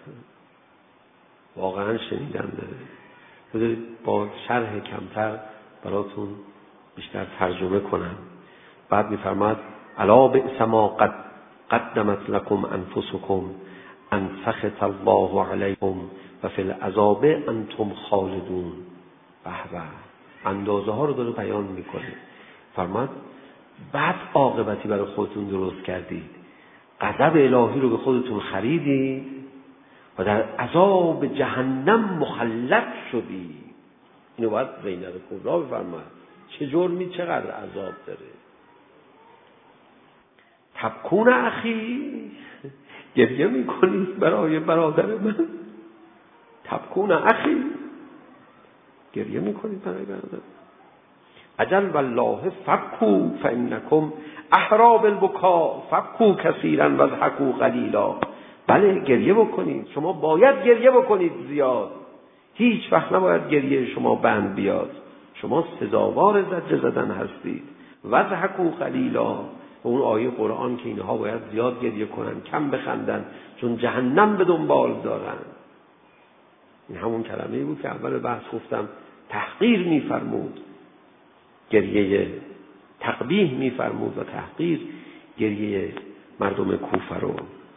واقعا شنیدن داره، بذارید با شرح کمتر براتون بیشتر ترجمه کنم. بعد میفرماد الا بئس ما قد قدمت لكم انفسكم ان سخط الله علیکم و فی العذاب انتم خالدون. به به، اندازه ها رو داره بیان میکنه. فرماد بعد عاقبتی برای خودتون درست کردید، غضب الهی رو به خودتون خریدید و در عذاب جهنم مخلد شدید. اینو باید زینب کبرا بفرماد چه جرمی چقدر عذاب داره. تبکون اخی، گریه میکنید برای برادر من. تبکون اخی، گریه میکنید برای برادر. اجل والله فبکو فانکم احرا بالبکا فبکو کثیرا واضحکوا قلیلا. بله گریه بکنید، شما باید گریه بکنید زیاد، هیچ وقت نباید گریه شما بند بیاد. شما سزاوار زجر زدن هستید. واضحکوا قلیلا، اون آیه قرآن که اینها باید زیاد گریه کنن، کم بخندن، چون جهنم به دنبال دارن. این همون کلمه‌ای بود که اول بحث گفتم تحقیر می‌فرمود، گریه تقبیح می‌فرمود و تحقیر گریه مردم کوفه رو.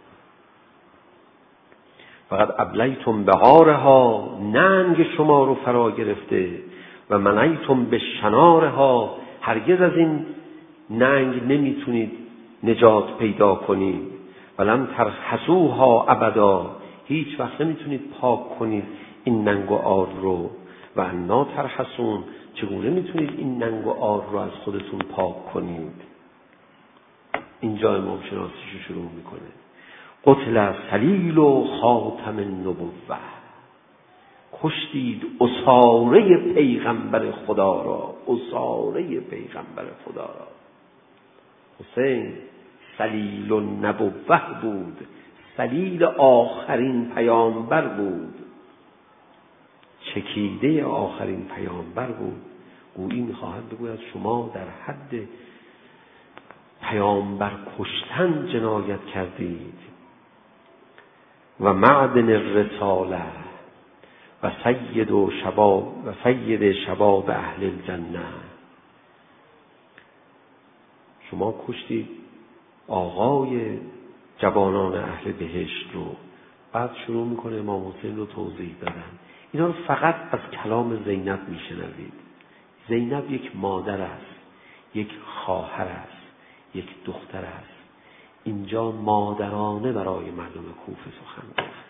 فقط ابلیتم بهارها، ننگ شما رو فرا گرفته، و منیتم به شنارها، هرگز از این ننگ نمیتونید نجات پیدا کنید. ولم ترحسوها ابدا، هیچ وقت نمیتونید پاک کنید این ننگ و آر رو. و انا ترحسون، چگونه میتونید این ننگ و آر رو از خودتون پاک کنید؟ اینجا امام شناسیشو شروع میکنه. قتل سلیل و خاتم النبوة، کشتید اساره پیغمبر خدا را، اساره پیغمبر خدا را. حسین سلیل النبوة بود، سلیل آخرین پیامبر بود، چکیده آخرین پیامبر بود. گویی میخواهد بگوید شما در حد پیامبر کشتن جنایت کردید. و معدن الرساله و سید و شباب و سید شباب اهل الجنه، شما کشتید آقای جوانان اهل بهشت رو. بعد شروع میکنه امام حسین رو توضیح دادن. اینا رو فقط از کلام زینب میشنوید. زینب یک مادر است، یک خواهر است، یک دختر است. اینجا مادرانه برای مردم کوفه سخن گفت،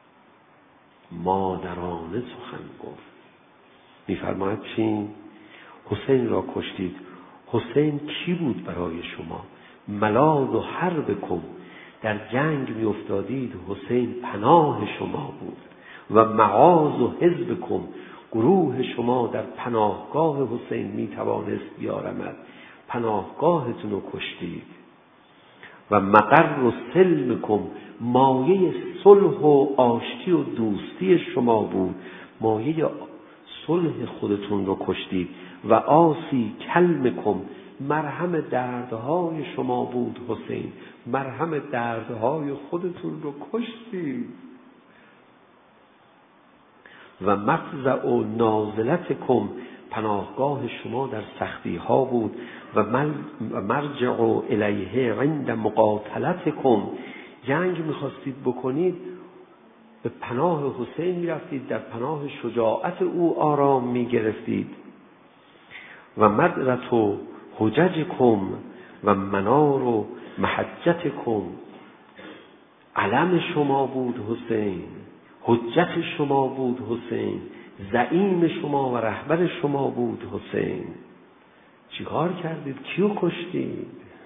مادرانه سخن گفت. میفرماید چی؟ حسین را کشتید. حسین کی بود برای شما؟ ملاذ و حربکم، در جنگ می افتادید حسین پناه شما بود. و معاذ و حزبکم، گروه شما در پناهگاه حسین می توانست بیارمد، پناهگاهتون رو کشتید. و مقر و سلمکم، مایه صلح و آشتی و دوستی شما بود، مایه صلح خودتون رو کشتید. و آسی کلمکم، مرهم دردهای شما بود حسین، مرهم دردهای خودتون رو کشتید. و مفزع و نازلتکم، پناهگاه شما در سختی ها بود. و مرجع و الیه عند مقاتلتکم، جنگ میخواستید بکنید به پناه حسین میرفتید، در پناه شجاعت او آرام میگرفتید. و مدرت و حججکم و منار و محجتکم، علم شما بود حسین، حجت شما بود حسین، زعیم شما و رهبر شما بود حسین. چیکار کردید؟ کیو کشتید؟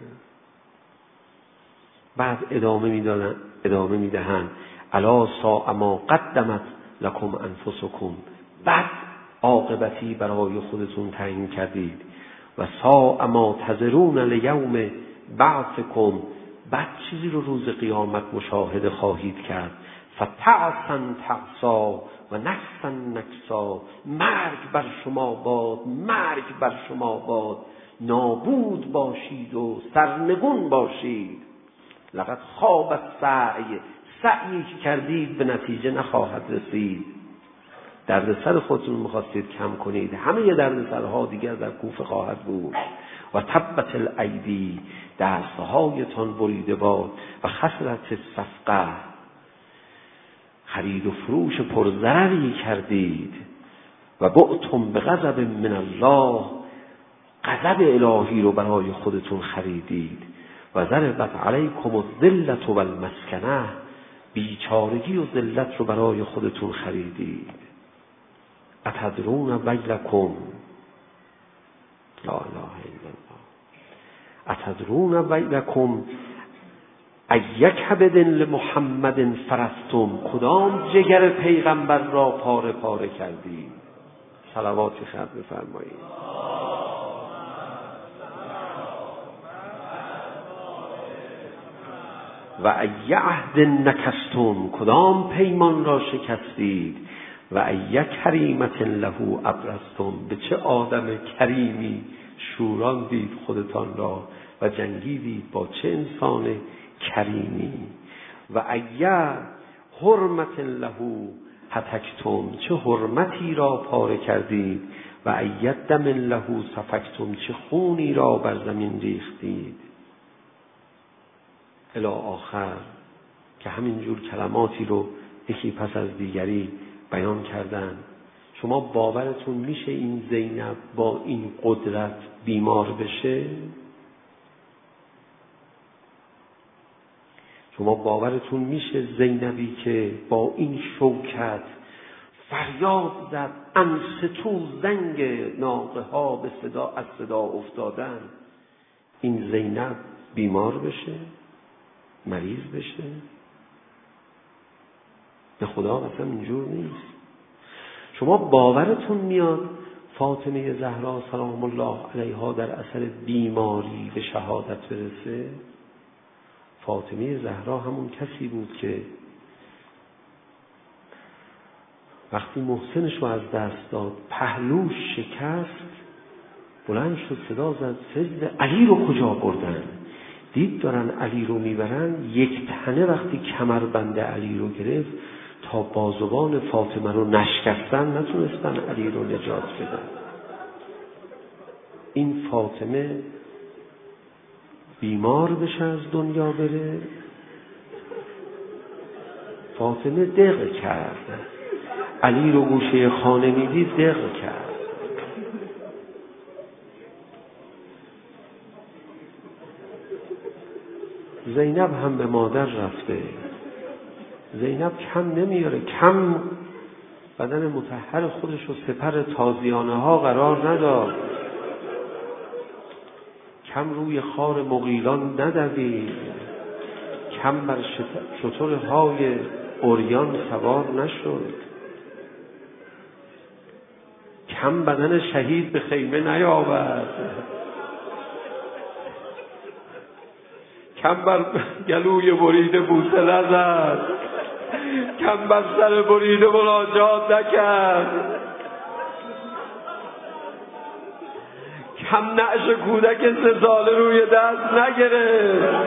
بعد ادامه میدادن ادامه میدهند الا ساء ما قدمت لکم انفسکم، بعد عاقبتی برای خودتون تعیین کردید. و ساء ما تذرون لیوم بعثکم، بعد چیزی رو روز قیامت مشاهده خواهید کرد. فتعسا تعسا و نکسا نکسا، مرگ بر شما باد، مرگ بر شما باد، نابود باشید و سرنگون باشید. لقد خواب السعی، سعیی که کردید به نتیجه نخواهد رسید. دردسر خودتون میخواستید کم کنید، همه دردسرها دیگر در کوفه خواهد بود. و تبت الایدی، دستهایتان بریده باد. و خسرت الصفقه، خرید و فروش پرضرری کردید. و بعتم به غضب من الله، غضب الهی رو برای خودتون خریدید. و ضربت علیکم الذلة و المسکنه، بیچارگی و ذلت رو برای خودتون خریدید. اتدرون ویلکم، لا اله الا الله، اتدرون ویلکم ایک کبد لمحمد فرستم، کدام جگر پیغمبر را پاره پاره کردید؟ صلوات خیر بفرمایید. و ای عهد نکستم، کدام پیمان را شکستید؟ و ای کریمت له ابرزتم، به چه آدم کریمی شوراندید خودتان را و جنگیدید با چه انسان کریمی؟ و ای حرمت له هتکتم، چه حرمتی را پاره کردید؟ و ای دم له سفکتم، چه خونی را بر زمین ریختید؟ الی آخر، که همینجور کلماتی رو یکی پس از دیگری بیان کردن. شما باورتون میشه این زینب با این قدرت بیمار بشه؟ شما باورتون میشه زینبی که با این شوکت فریاد زد، انستو زنگ ناقه ها به صدا از صدا افتادن، این زینب بیمار بشه، مریض بشه؟ به خدا قسم اینجور نیست. شما باورتون میاد فاطمه زهرا سلام الله علیها در اثر بیماری به شهادت برسه؟ فاطمه زهرا همون کسی بود که وقتی محسنش رو از دست داد، پهلوش شکست، بلند شد صدا زد سجده، علی رو کجا بردن؟ دید دارن علی رو میبرن، یک تنه وقتی کمربند علی رو گرفت تا بازوان فاطمه رو نشکستن، نتونستن علی رو نجات بدن. این فاطمه بیمار بشه از دنیا بره؟ فاطمه دق کرد، علی رو گوشه خانه میدید دق کرد. زینب هم به مادر رفته، زینب کم نمیاره، کم بدن مطهر خودش رو سپر تازیانه ها قرار نداد. کم روی خار مغیلان ندوید، کم بر شترهای عریان سوار نشد، کم بدن شهید به خیمه نیاورد، کم بر گلوی بریده بوسه نزد، کم بر سر بریده مناجات نکرد، کم نعش کودک سه ساله روی دست نگرفت.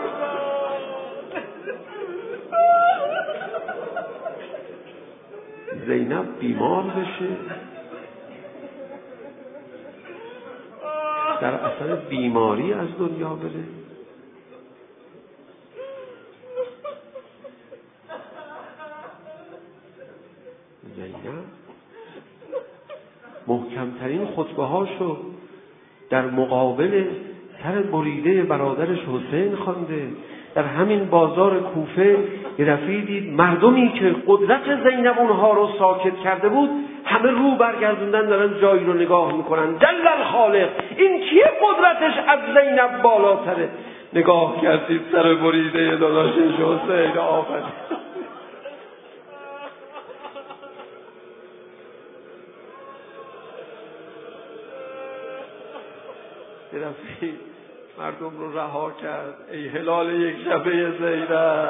زینب بیمار بشه، در اثر بیماری از دنیا بره. زینب محکمترین خطبه هاشو در مقابل سر بریده برادرش حسین خوانده. در همین بازار کوفه یه دفعه دید مردمی که قدرت زینب اونها رو ساکت کرده بود همه رو برگردوندن دارن جایی رو نگاه میکنن. جل الخالق، این کیه قدرتش از زینب بالاتره؟ نگاه کردید سر بریده داداشش حسین آفرین. یه دفعه مردم رو رها کرد. ای هلال یک شبه زینب،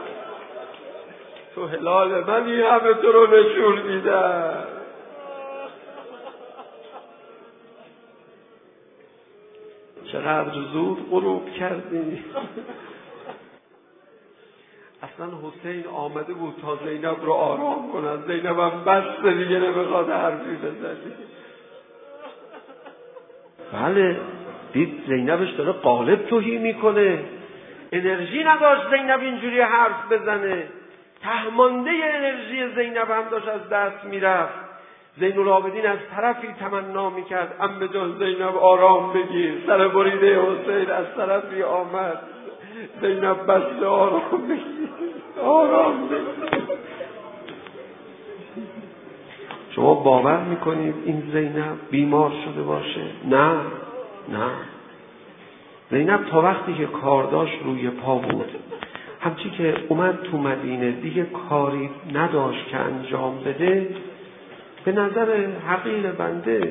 تو هلال منی، همه تو رو نشون میدم. چقدر زود غروب کردی. اصلا حسین آمده بود تا زینب رو آرام کنه. زینب هم بس دیگه نمیخواد حرفی بزنی. بله، دید زینبش داره قالب توهی میکنه، انرژی نداشت زینب اینجوری حرف بزنه. تهمانده انرژی زینب هم داشت از دست میرفت. زین العابدین از طرفی تمنا میکرد عمه جان زینب آرام بگیر. سر بریده حسین از طرفی آمد. زینب بس آرام بگیر، آرام بگیر. شما باور میکنید این زینب بیمار شده باشه؟ نه نه، زینب تا وقتی که کار داشت روی پا بود. همچی که اومد تو مدینه دیگه کاری نداشت که انجام بده. به نظر حقیر بنده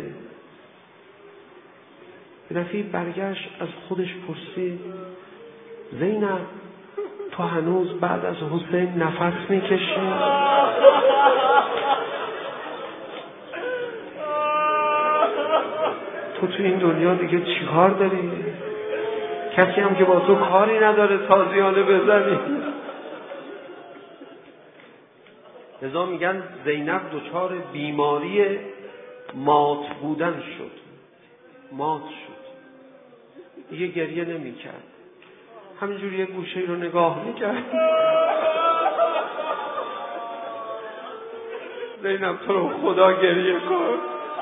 به دفعه برگشت از خودش پرسید زینب تو هنوز بعد از حسین نفس میکشی؟ تو تو این دنیا دیگه چی کار داری؟ کسی هم که با تو کاری نداره تازیانه بزنی. لذا میگن زینب دچار بیماری مات بودن شد. مات شد، دیگه گریه نمی کرد، همینجوری یه گوشه رو نگاه میکرد. زینب تو رو خدا گریه کن.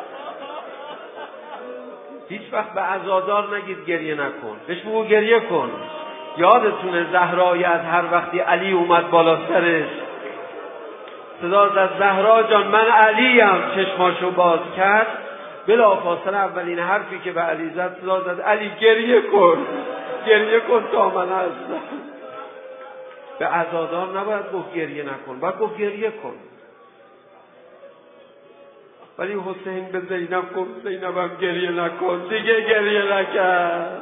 هیچ وقت به عزادار نگید گریه نکن، بهش بگو گریه کن. یادتونه زهرای از هر وقتی علی اومد بالا سرش صدا زد زهرا جان من علیم، چشماشو باز کرد. بلافاصله اولین حرفی که به علی زد صدا زد علی گریه کن، گریه کن تا من هستم. به عزادار نباید گفت گریه نکن، باید گفت گریه کن. ولی حسین به زینب گفت زینبم گریه نکن، دیگه گریه نکرد.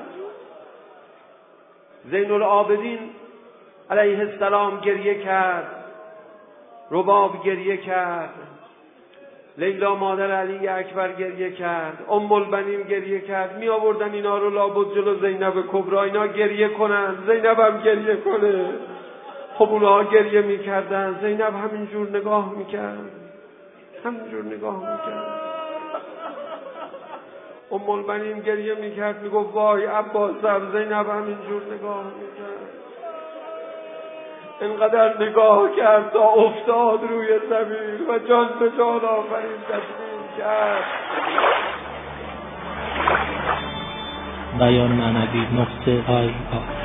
زین العابدین علیه السلام گریه کرد، رباب گریه کرد، لیلا مادر علی اکبر گریه کرد، ام البنین گریه کرد. می آوردن اینا رو لابد جلو زینب کبرا اینا گریه کنن، زینبم گریه کنه. خب اونها گریه میکردن، زینب همینجور نگاه میکرد، همینجور نگاه میکرد. ام البنین گریه میکرد، میگفت وای عباسم. زینب همینجور نگاه میکرد. اینقدر نگاه کرد تا افتاد روی زمین و جان به جان آفرین تسلیم کرد. بیان معنوی نقطه آی آی